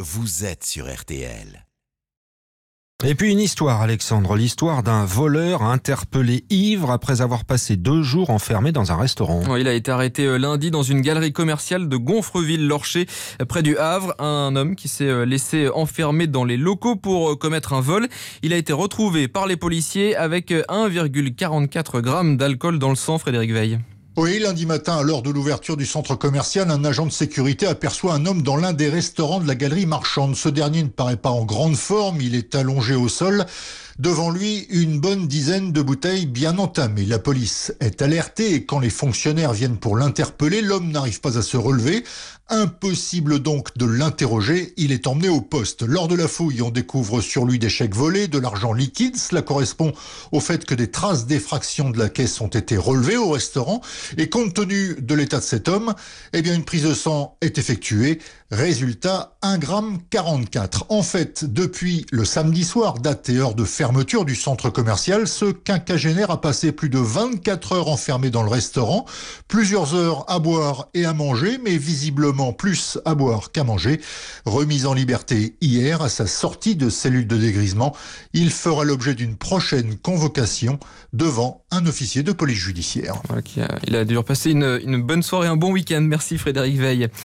vous êtes sur RTL. Et puis une histoire, Alexandre, l'histoire d'un voleur interpellé ivre après avoir passé 2 jours enfermé dans un restaurant. Il a été arrêté lundi dans une galerie commerciale de Gonfreville-Lorcher, près du Havre. Un homme qui s'est laissé enfermer dans les locaux pour commettre un vol. Il a été retrouvé par les policiers avec 1,44 g d'alcool dans le sang, Frédéric Veil. Oui, lundi matin, à l'heure de l'ouverture du centre commercial, un agent de sécurité aperçoit un homme dans l'un des restaurants de la galerie marchande. Ce dernier ne paraît pas en grande forme, il est allongé au sol. Devant lui, une bonne dizaine de bouteilles bien entamées. La police est alertée et quand les fonctionnaires viennent pour l'interpeller, l'homme n'arrive pas à se relever. Impossible donc de l'interroger, il est emmené au poste. Lors de la fouille, on découvre sur lui des chèques volés, de l'argent liquide. Cela correspond au fait que des traces d'effraction de la caisse ont été relevées au restaurant. Et compte tenu de l'état de cet homme, une prise de sang est effectuée. Résultat, 1,44 g. En fait, depuis le samedi soir, date et heure de fermeture du centre commercial, ce quinquagénaire a passé plus de 24 heures enfermé dans le restaurant, plusieurs heures à boire et à manger, mais visiblement plus à boire qu'à manger. Remis en liberté hier à sa sortie de cellule de dégrisement, il fera l'objet d'une prochaine convocation devant un officier de police judiciaire. Il a dû passer une bonne soirée, un bon week-end. Merci Frédéric Veil.